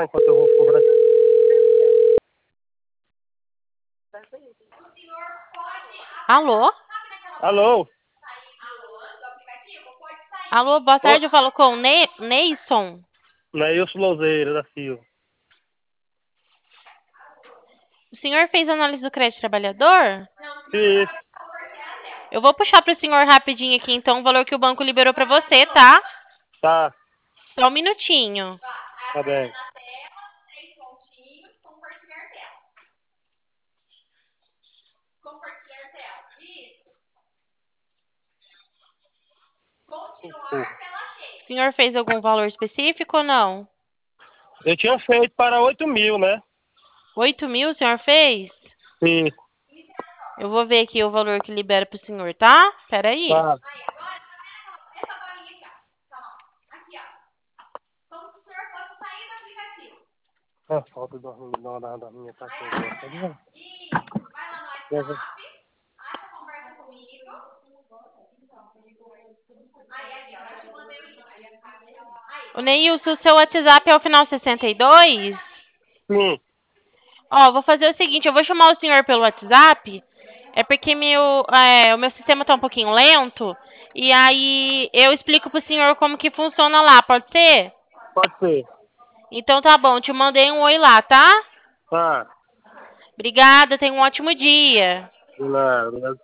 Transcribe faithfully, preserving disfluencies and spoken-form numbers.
enquanto eu vou cobrar. Alô? Alô? Alô, boa tarde, eu falo com o ne Neison. Neilson Louzeira da Silva. O senhor fez análise do crédito trabalhador? Isso. Eu vou puxar para o senhor rapidinho aqui, então, o valor que o banco liberou para você, tá? Tá, Só um minutinho. tá bem. O senhor fez algum valor específico ou não? Eu tinha feito para oito mil, né? oito mil o senhor fez? Isso. Eu vou ver aqui o valor que libera para o senhor, tá? Pera aí. Tá. A falta da da, da minha cachorra. Tá vendo? O Neilson, o seu WhatsApp é o final sessenta e dois? Sim. Ó, vou fazer o seguinte, eu vou chamar o senhor pelo WhatsApp, é porque meu, é, o meu sistema tá um pouquinho lento, e aí eu explico pro senhor como que funciona lá, pode ser? Pode ser. Então tá bom, te mandei um oi lá, tá? Tá. Obrigada, tenha um ótimo dia. De nada.